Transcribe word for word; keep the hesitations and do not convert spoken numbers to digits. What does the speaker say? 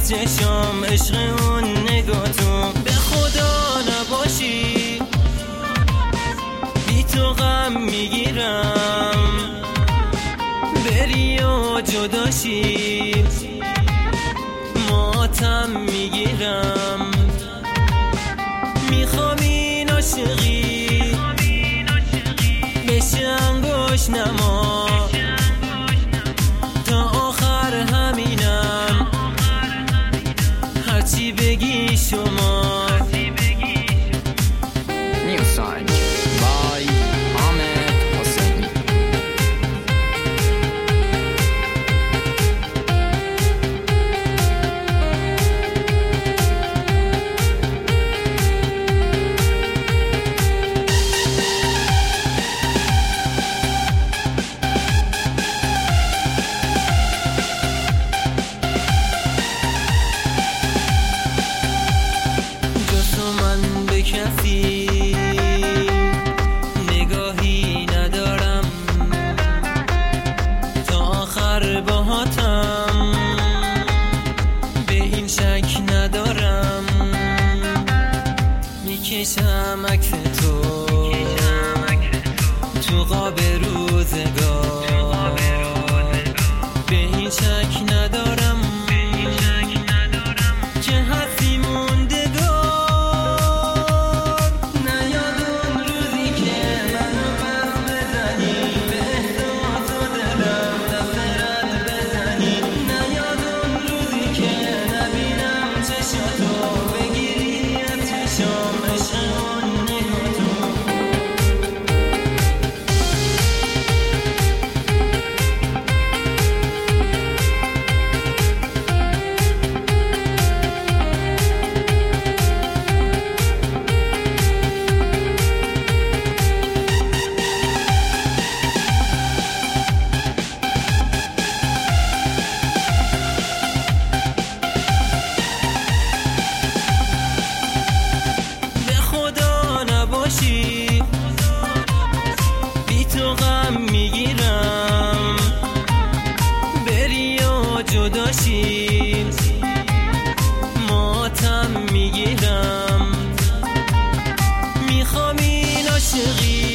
از چشام عشق اون نگاتون. به خدا نباشی بی تو غم میگیرم، بری و جداشی ماتم میگیرم. میخوام این عاشقی بشه انگوش نما، تا آخر همینم هرچی بگی شما. نیو سانگ بای حامد حسینی. کسی نگاهی ندارم، تا آخر باهاتم به این شک ندارم. میکشم عکس تو تو قاب روزگار، به این شک ندارم که هستی موندگار. بی تو غم میگیرم، بری و جداشی ماتم میگیرم. میخوام این عاشقی